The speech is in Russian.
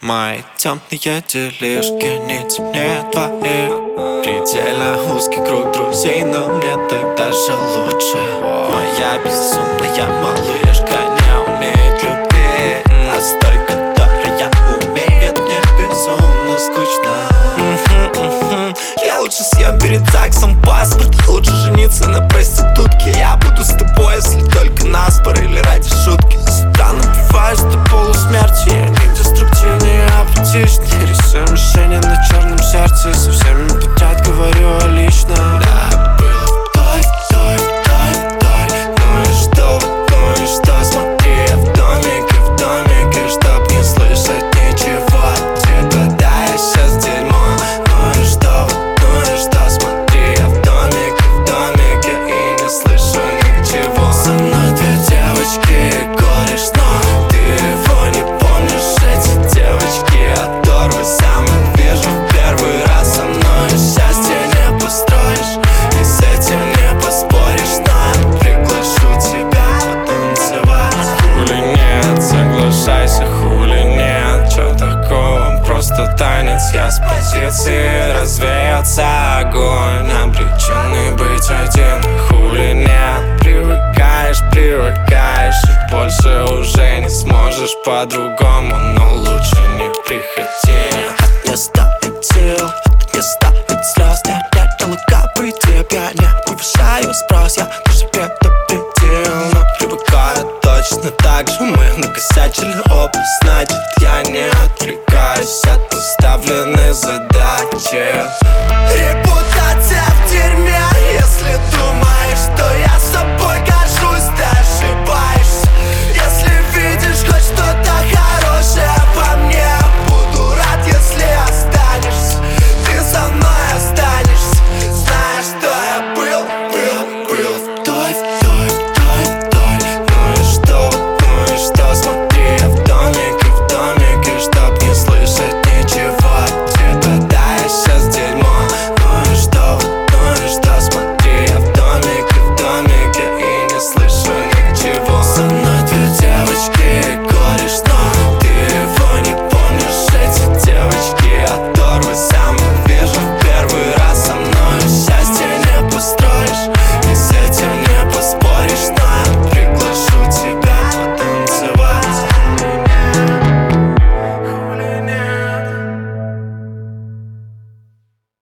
Мои темные делишки не темнее твоих. Предельно узкий круг друзей, но мне так даже лучше. Моя безумная малышка не умеет любить, а той, которая умеет, мне безумно скучно. Я лучше съем перед ЗАГСом паспорт, лучше жениться на проститутке. Я буду с тобой, если только наспор или ради шутки. С утра напиваюсь до полусмерти. Я не деструктивный, я апатичный. Рисую мишени на черном сердце. Со всеми подряд говорю лично. Да, было вдоль. Ну и что, смотри, я в домике, чтоб не слышать ничего от тебя. Да, я сейчас дерьмо. Ну и что, смотри, я в домике и не слышу ничего. Со мной две девочки и кореш, но ты его не помнишь. Эти девочки оторвы, сам их вижу в первый раз. Со мной счастье не построишь, и с этим не поспоришь. Но приглашу тебя потанцевать. Хули нет, соглашайся, хули нет. Чё такого, просто танец. Я с позиции, развеется огонь. Обреченный быть один, хули нет. Привыкаешь, и больше уже не сможешь по-другому. Но лучше не приходи. Не стоит сил, не стоит слез. Не хотела капать тебя, не повышаю спрос. Я тоже предупредил, но привыкаю точно так же. Мы накосячили оба, значит я не отрекаюсь от уставленных